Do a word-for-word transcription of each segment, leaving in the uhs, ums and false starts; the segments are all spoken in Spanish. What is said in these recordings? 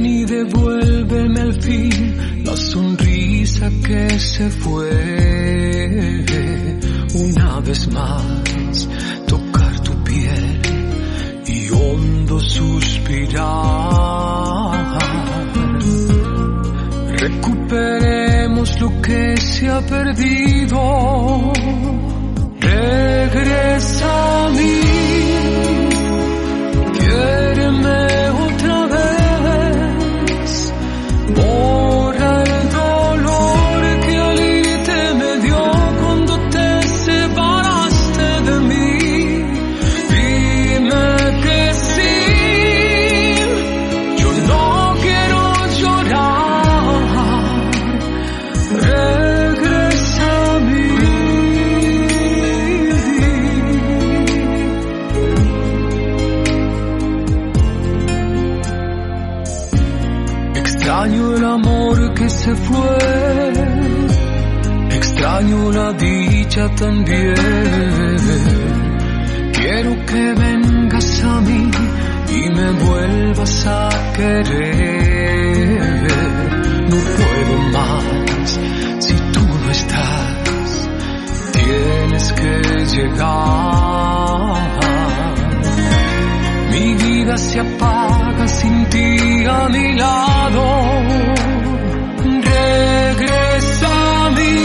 Ven y devuélveme al fin la sonrisa que se fue. Una vez más, tocar tu piel y hondo suspirar. Recuperemos lo que se ha perdido. Regresa a mí, quiéreme otra vez. Borra el dolor que al irte me dio cuando te separaste de mí. Dime que sí, yo no quiero llorar. Regresa a mí. Extraño el amor que se fue, extraño la dicha también. Quiero que vengas a mí y me vuelvas a querer. No puedo más si tú no estás, tienes que llegar. Mi vida se apaga sin ti a mi lado. Regresa a mí,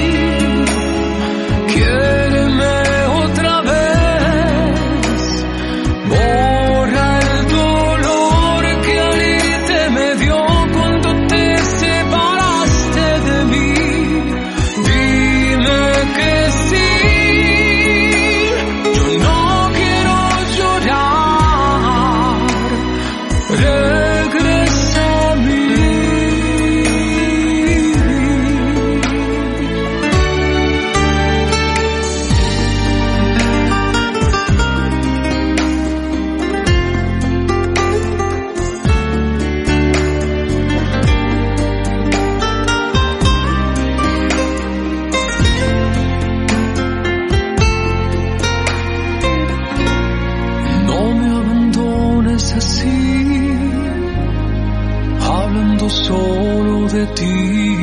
quiéreme otra vez. Borra el dolor que al irte me dio cuando te separaste de mí. Dime que sí, yo no quiero llorar. Regresa a mí. No me abandones así, hablando solo de ti.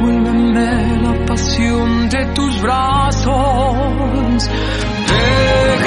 Devuélveme la pasión de tus brazos.